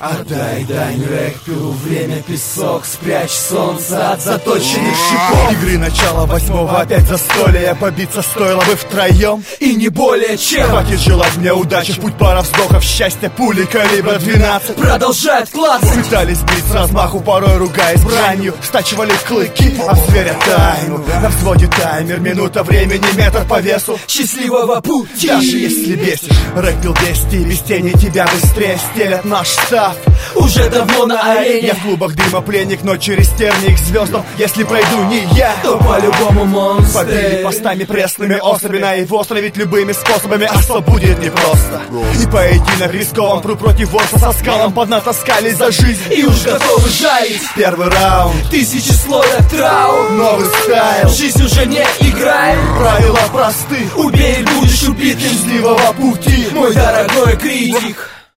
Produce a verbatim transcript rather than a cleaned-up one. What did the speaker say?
Отдай дань рэперу, время песок, спрячь солнце от заточенных шипов. Игры начала восьмого, опять застолье. Побиться стоило бы втроем и не более чем. Хватит желать мне удачи, путь пара вздохов, счастья, пули калибра двенадцать продолжает клацать. Пытались бить с размаху, порой ругаясь бранью, стачивали клыки, а зверя тайну. На взводе таймер, минута времени, метр по весу счастливого пути. Даже если бесишь, рэп бил вести, без тени тебя быстрее стелят наш став. Уже давно на арене. Я в клубах дыма пленник, но через терник к звездам. Если пройду не я, то по-любому монстр. Побили постами пресными, особенно его остановить любыми способами, а что будет непросто. И поединок рискован, пру против ворса со скалом поднатаскались за жизнь и уж готовы жарить. Первый раунд, тысячи слоев трау, новый стайл, жизнь уже не играет. Правила просты, убей, будешь убит. Счастливого пути, мой дорогой критик.